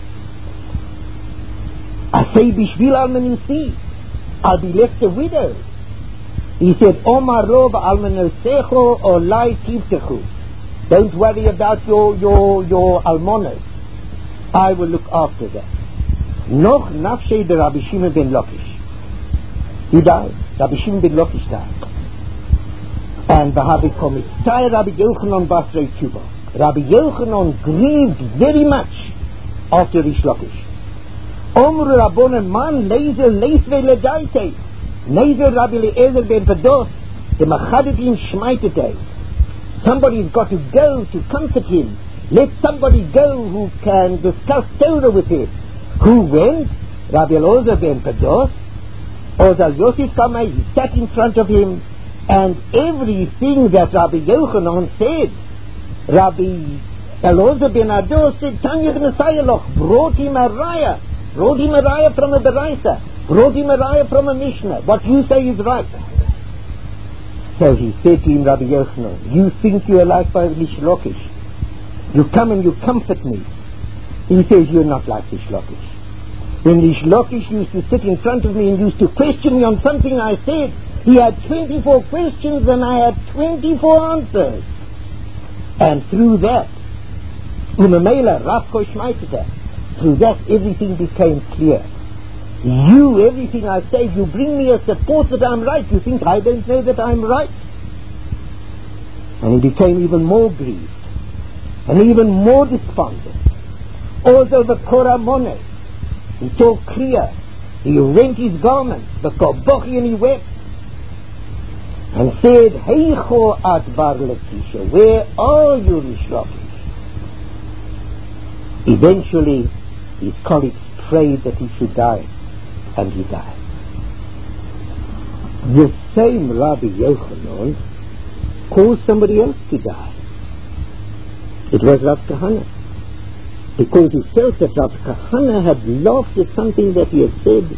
Speaker 2: Asei bishvil almanisi. I'll be left a widow. He said, Omar lo ba'almanosecho olai tivtechu. Don't worry about your, your, your almonas. I will look after that. Noch nafshei de Rabbi Shimon ben Lakish. He died. Rabbi Shimon ben Lakish died. And Bahavi Komitai Rabbi Yochanan Basrei Tuba. Rabbi Yochanan grieved very much after Rish Lakish. Omru Rabbonen man lezer leisve ledaite. Nezer Rabbi Le'ezer ben Pados. The Machadetim Shmaitetei. Somebody's got to go to comfort him. Let somebody go who can discuss Torah with him. Who went? Rabbi Eliezer ben Pados. Ozal Yosef Kamei, he sat in front of him, and everything that Rabbi Yochanan said, Rabbi Elazar ben Ado said, Tanya Gnasayaloch, brought him a raya, brought him a raya from a Beraisa, brought him a raya from a Mishnah. What you say is right. So he said to him, Rabbi Yochanan, you think you are like by Rish Lakish. You come and you comfort me. He says, you're not like Rish Lakish. When Rish Lakish used to sit in front of me and used to question me on something I said, he had twenty-four questions and I had twenty-four answers. And through that, Umamela, Rav Koshmaitita, through that everything became clear. You, everything I say, you bring me a support that I'm right. You think I don't know that I'm right? And he became even more grieved and even more despondent. Although the Koramone, he talked clear, he rent his garments, the Kobochi, and he wept and said, Heicho at Bar Lekisha, where are you, Rish Lakish? Eventually, his colleagues prayed that he should die, and he died. The same Rabbi Yochanan caused somebody else to die. It was Rav Kahana. Because he felt that Rav Kahana had laughed at something that he had said.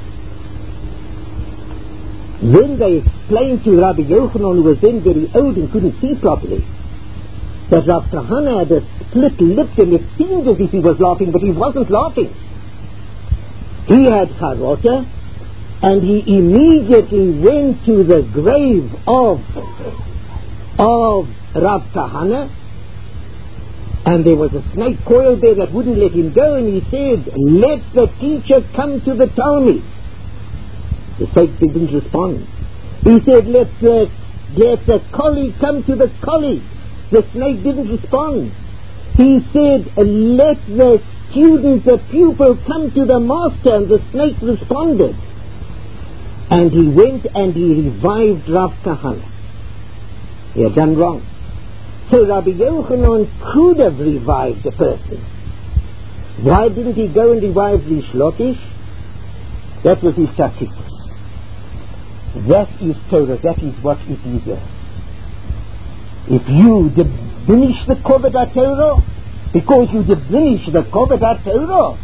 Speaker 2: When they explained to Rabbi Yochanan, who was then very old and couldn't see properly, that Rav Kahana had a split lip and it seemed as if he was laughing, but he wasn't laughing. He had charota, and he immediately went to the grave of, of Rav Kahana, and there was a snake coiled there that wouldn't let him go, and he said, let the teacher come to the Talmud. The snake didn't respond. He said, let the, let the colleague come to the colleague. The snake didn't respond. He said, let the student, the pupil, come to the master, and the snake responded. And he went and he revived Rav Kahana. He had done wrong. So Rabbi Yochanan could have revived the person. Why didn't he go and revive Rish Lakish? That was his tactics. That is Torah. That is what it is. If you diminish the Kovod HaTorah, because you diminish the Kovod HaTorah,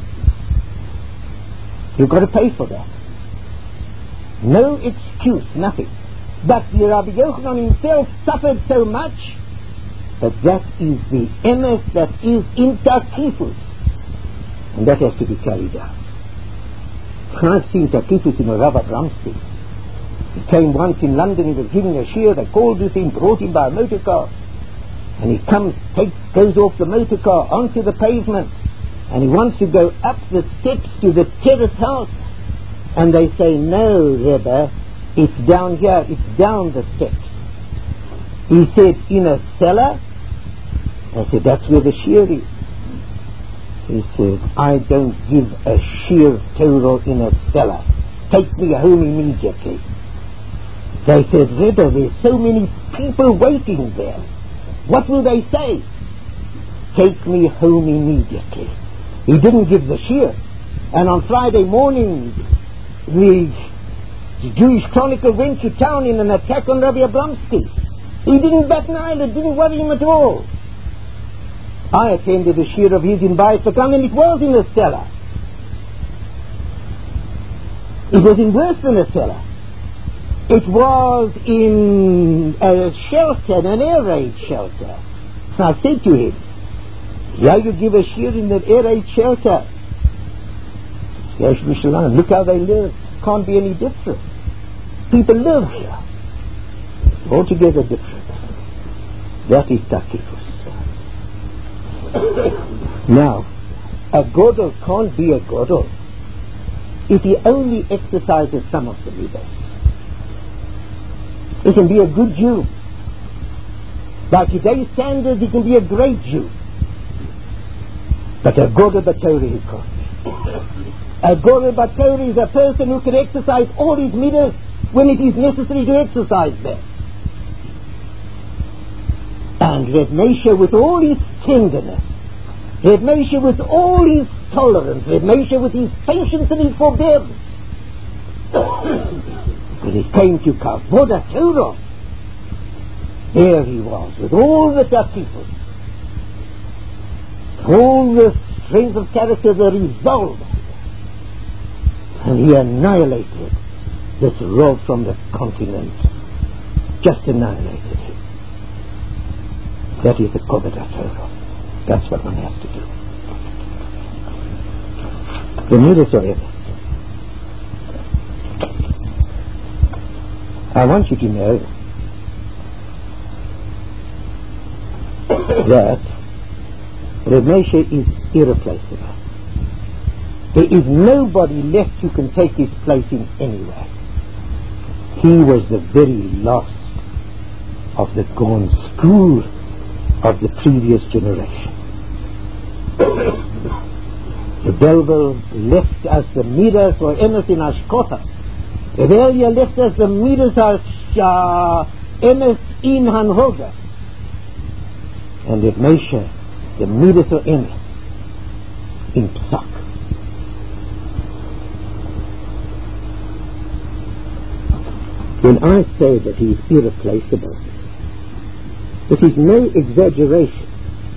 Speaker 2: you've got to pay for that. No excuse, nothing. But the Rabbi Yochanan himself suffered so much, but that is the emes that is in Takifus, and that has to be carried out. I've seen Takifus in a Rav Abramsky. He came once in London, he was giving a shiur, they called with him, brought him by a motor car, and he comes, takes, goes off the motor car onto the pavement, and he wants to go up the steps to the terrace house, and they say, no, Rebbe, it's down here, it's down the steps. He said, in a cellar? I said, that's where the shiur is. He said, I don't give a shiur Torah in a cellar. Take me home immediately. They said, Rebbe, there's so many people waiting there. What will they say? Take me home immediately. He didn't give the shiur. And on Friday morning, the Jewish Chronicle went to town in an attack on Rabbi Abramsky. He didn't bat an eyelid, didn't worry him at all. I attended a shiur of his in Bayit Pakam, and it was in a cellar. It was in worse than a cellar. It was in a shelter, an air raid shelter. So I said to him, yeah, you give a shiur in an air raid shelter. Yes, Mishalan, look how they live. Can't be any different. People live here. Altogether different. That is Takifus. Now, a Godel can't be a Godel if he only exercises some of the midas. He can be a good Jew. By today's standards, he can be a great Jew. But a Godel B'Torah he can't. A Godel B'Torah is a person who can exercise all his midas when it is necessary to exercise them. And Reb Moshe, with all his tenderness, Reb Moshe with all his tolerance, Reb Moshe with his patience and his forbearance, when it came to Kavod HaTorah, There he was, with all the people, all the strength of character that resolved, and he annihilated this robe from the continent, just annihilated him. That is the Kovada Torah. That's what one has to do. The Midas Oremus. I want you to know that Reb Moshe is irreplaceable. There is nobody left who can take his place in any way. He was the very last of the gone school of the previous generation. The Belvel left us the Midas or Emes in Ashkota. The Elia left us the Midas or Emes in Hanhoga. And Reb Moshe, the Midas or Emes in Psak. When I say that he is irreplaceable, it is no exaggeration.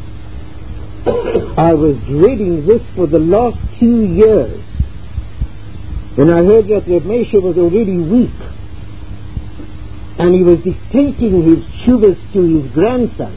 Speaker 2: I was dreading this for the last two years when I heard that Reb Moshe was already weak and he was dictating his tshuvas to his grandson,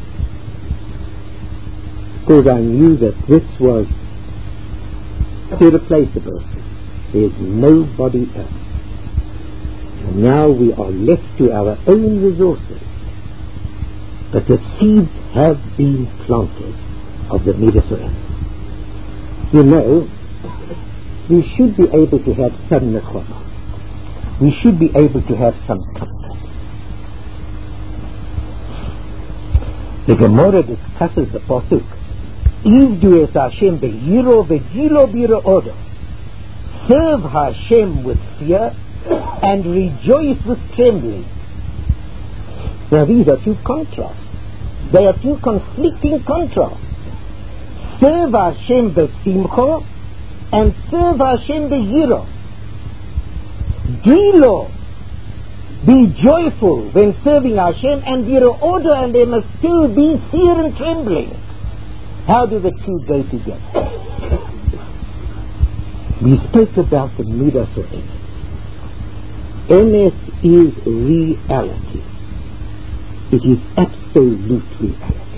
Speaker 2: because I knew that this was irreplaceable. There is nobody else. And now we are left to our own resources. But the seeds have been planted of the Midas Oremus. You know, we should be able to have some nechama. We should be able to have some comfort. The Gemara discusses the pasuk, Ivdu es Hashem be'yiro ve'gilo b'yira'odo. Serve Hashem with fear and rejoice with trembling. Now these are two contrasts. They are two conflicting contrasts. Serve Hashem be'simcha and serve Hashem be'yiro. Gilo, be joyful when serving Hashem, and yira'odo, and there must still be fear and trembling. How do the two go together? We spoke about the Midas or Emes. Emes is reality. It is absolute reality.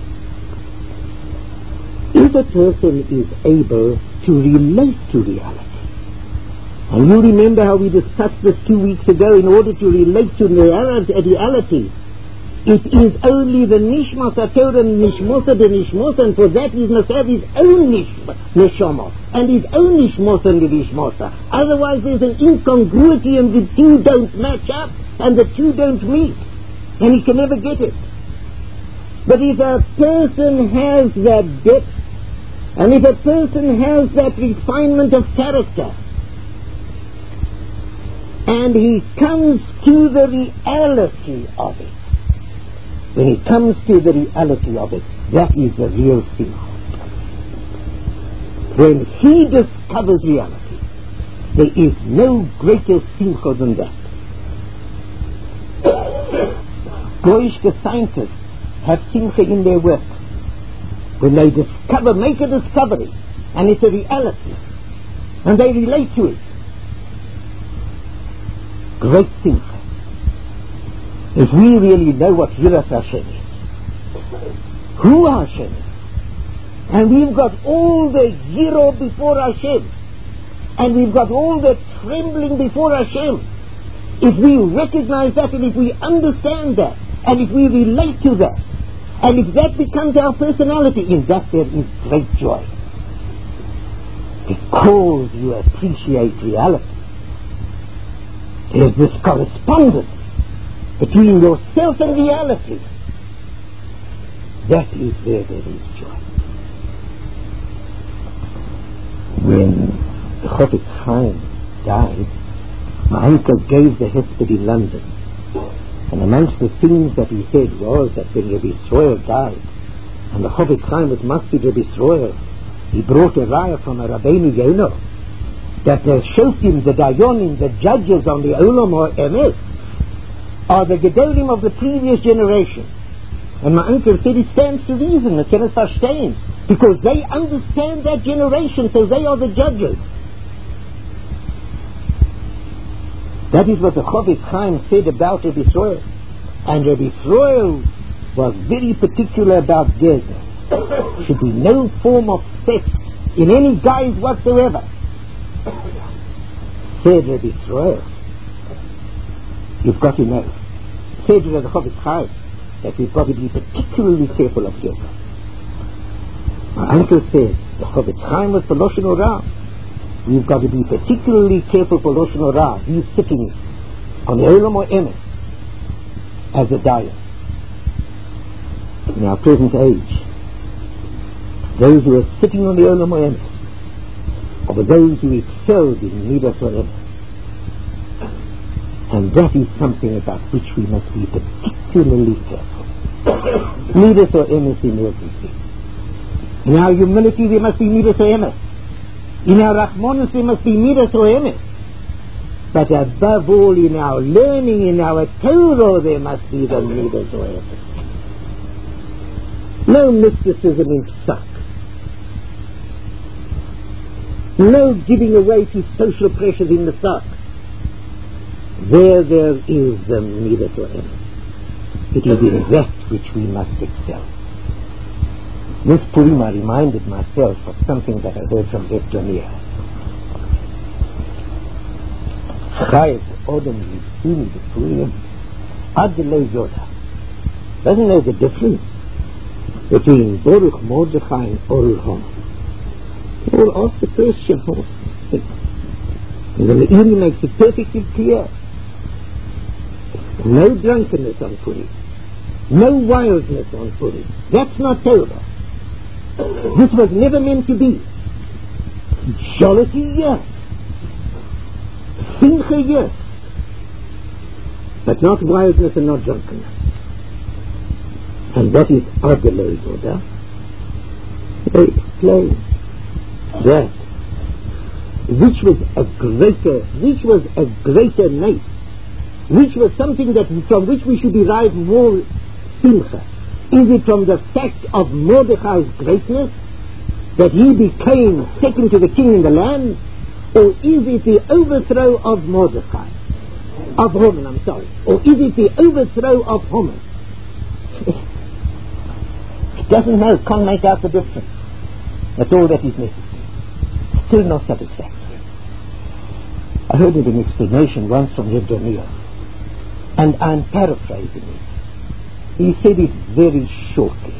Speaker 2: If a person is able to relate to reality, and you remember how we discussed this two weeks ago, in order to relate to reality, it is only the Nishmas HaTorah and Nishmosa de Nishmosa, and for that he must have his own Neshama and his own Nishmosa and Nishmosa. Otherwise there's an incongruity and the two don't match up and the two don't meet, and he can never get it. But if a person has that depth, and if a person has that refinement of character, and he comes to the reality of it, when he comes to the reality of it, that is the real simcha. When he discovers reality, there is no greater simcha than that. Goyish scientists have simcha in their work. When they discover, make a discovery, and it's a reality, and they relate to it. Great simcha. If we really know what Yiras Hashem is, who Hashem is, and we've got all the Yiro before Hashem, and we've got all the trembling before Hashem, if we recognize that, and if we understand that, and if we relate to that, and if that becomes our personality, in that there is great joy. Because you appreciate reality. There's this correspondence between yourself and reality. That is where there is joy. When the Chofetz Chaim died, my uncle gave the hesped in London, and amongst the things that he said was that when Rabbi Yisroel died, and the Chofetz Chaim was masjid Rabbi Yisroel, he brought a raya from a Rabbeinu Yono that the Shoftim, the Dayanim, the judges on the Olam HaEmes are the Gedolim of the previous generation. And my uncle said it stands to reason, it cannot verstehen, because they understand that generation, so they are the judges. That is what the Chofetz Chaim said about Rabbi Yisrael. And Rabbi Yisrael was very particular about Gezer. Should be no form of sex in any guise whatsoever. Said Rabbi Yisrael, you've got to know, said Rabbi Chofetz Chaim, that we've got to be particularly careful of Gezer. My uncle said, the Chofetz Chaim was for Lashon Hara. We've got to be particularly careful for Lashon Hara. He's sitting on the Olam or Emes as a Dayan. In our present age, those who are sitting on the Olam or Emes are those who excelled in Midas or Emes. And that is something about which we must be particularly careful. Midas or Emes in everything. In our humility there must be Midas or Emes. In our Rachmanus there must be Midas or Emes. But above all, in our learning, in our Torah, there must be the Midas or Emes. No mysticism in Psak. No giving away to social pressures in the Psak. There, there is the Midas or Emes. It is in that which we must excel. This Purim I reminded myself of something that I heard from Reb Donir. Chayes Odom Livsini the Purim Ad Lo Yoda doesn't know the difference between Baruch Mordechai and Orul Hom. You will ask the question, and the Meiri makes it perfectly clear. No drunkenness on Purim, no wildness on Purim. That's not Torah. This was never meant to be. Jollity, yes. Simcha, yes. But not wildness and not drunkenness. And what is Adelo Yoda? They explain that which was a greater, which was a greater night, which was something that from which we should derive more simcha. Is it from the fact of Mordechai's greatness, that he became second to the king in the land, or is it the overthrow of Mordechai, of Haman, I'm sorry, or is it the overthrow of Haman? It doesn't know, can't make out the difference. That's all that is necessary. Still not satisfactory. I heard it an explanation once from Reb Donir, and I'm paraphrasing it. He said it very shortly.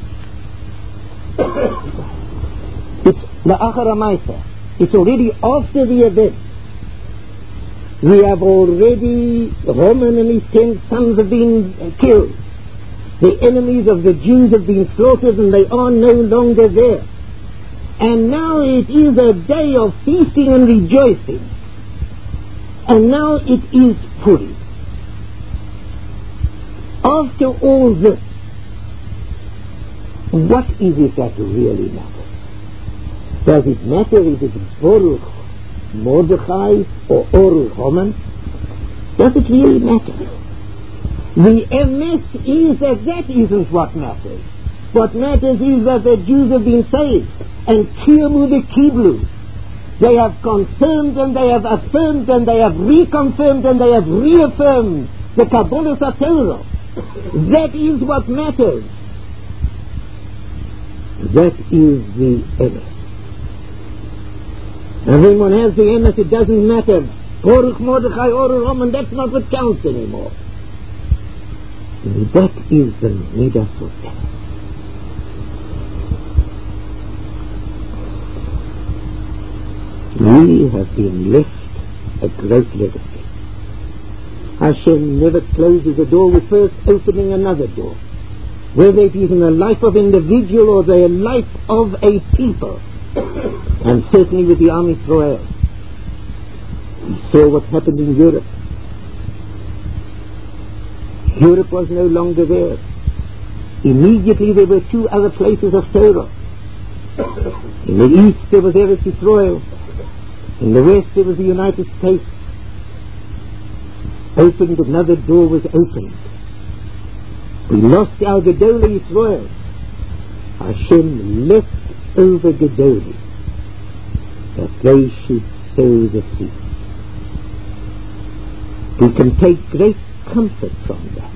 Speaker 2: It's la'achar ha'maisa. It's already after the event. We have already, Haman and his ten sons have been killed. The enemies of the Jews have been slaughtered and they are no longer there. And now it is a day of feasting and rejoicing. And now it is Purim. After all this, what is it that really matters? Does it matter if it is Baruch Mordechai or Orul Haman? Does it really matter? The emes is that that isn't what matters. What matters is that the Jews have been saved, and Kiyamu the Kiblu. They have confirmed and they have affirmed and they have reconfirmed and they have reaffirmed the Kabbalah Torah. That is what matters. That is the emes. And when one has the emes, it doesn't matter. Baruch Mordechai Orul Haman, that's not what counts anymore. That is the Midas of emes. We have been left a great legacy. Hashem never closes a door with first opening another door. Whether it is in the life of an individual or the life of a people. And certainly with the Am Yisrael. We saw what happened in Europe. Europe was no longer there. Immediately there were two other places of Torah. In the east there was Eretz Yisrael. In the west there was the United States. opened, another door was opened. We lost our Gedolei Yisrael. Hashem left over Gedolei that they should sow the seed. We can take great comfort from that.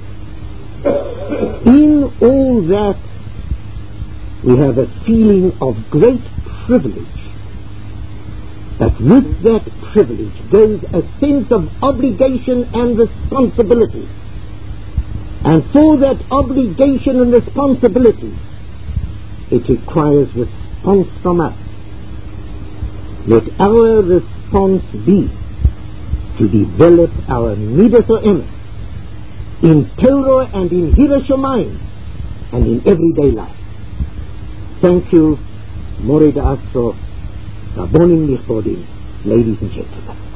Speaker 2: In all that, we have a feeling of great privilege. But with that privilege goes a sense of obligation and responsibility. And for that obligation and responsibility, it requires response from us. Let our response be to develop our midas ha'emes in Torah and in Hiras Shamayim and in everyday life. Thank you, Moreh D'Asro, Rabbonim Nichbodim, ladies and gentlemen.